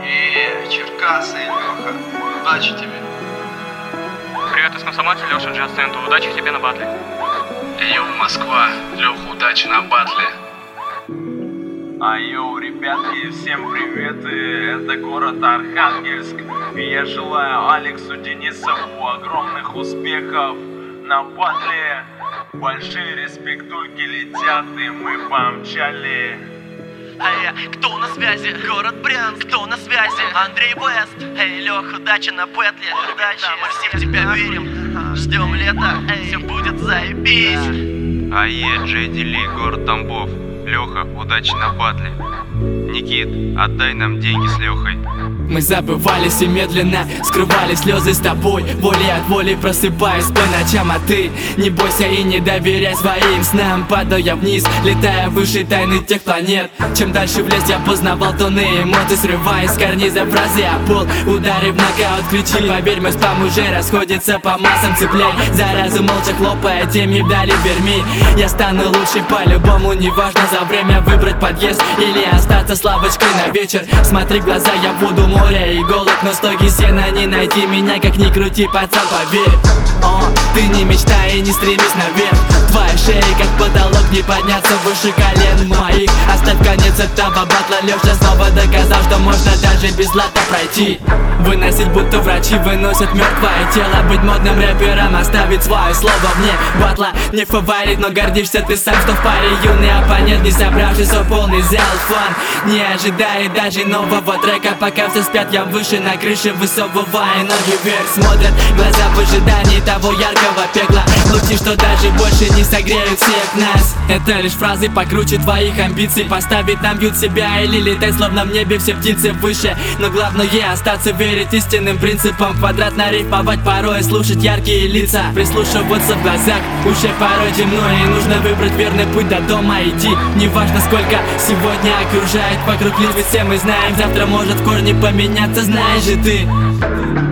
Черкасы, Леха, удачи тебе. Привет из Комсомольца, Леша Джастенту. Удачи тебе на батле. Йоу, Москва, Леха, удачи на батле. Йоу, ребятки, всем привет, это город Архангельск. И я желаю Алексу Денисову огромных успехов на батле. Большие респектульки летят, и мы помчали. Кто на связи? Город Брянск. Кто на связи? Андрей Вест. Эй, Лех, удачи на петле. Удачи, мы все в тебя верим. Ждем лета, все будет заебись. Джей Ли, город Тамбов. Леха, удачи на батле. Никит, отдай нам деньги с Лехой. Мы забывались и медленно скрывали слезы с тобой. Волей от воли просыпаюсь по ночам, а ты не бойся и не доверяй своим снам. Падая вниз, летая выше тайны тех планет. Чем дальше в лес я познавал тоны эмоций, срываясь с карниза фразы о пол. Удары в нокаут, ключи. Поверь, мой спам уже расходится по массам. Цепляй заразу, молча хлопая теми вдали верми. Я стану лучше по-любому, неважно за время выбрать подъезд или остаться с лавочкой на вечер. Смотри в глаза, я буду море и голод, но стоги сена не найти меня, как ни крути, пацан, поверь. Ты не мечтай и не стремись наверх. Твоя шея как потолок, не подняться выше колен моих. Оставь конец этого батла, Леша снова доказал, что можно даже без злата пройти. Выносить, будто врачи выносят мертвое тело. Быть модным рэпером, оставить свое слово вне батла. Не фаворит, но гордишься ты сам, что в паре юный оппонент, не собравшийся в полный зал фан. Не ожидая даже нового трека, пока все спят, я выше на крыше, высовывая ноги вверх. Смотрят глаза в ожидании того яркого пекла. Лучи, что даже больше не согреют всех нас. Это лишь фразы покруче твоих амбиций. Поставить нам бьют себя или летать, словно в небе все птицы выше. Но главное остаться, верить истинным принципам. Квадратно рифмовать порой, слушать яркие лица. Прислушиваться в глазах, уже порой темно, и нужно выбрать верный путь до дома идти. Неважно сколько сегодня окружает вокруг, лишь ведь все мы знаем, завтра может в корне поменяться, знаешь же ты.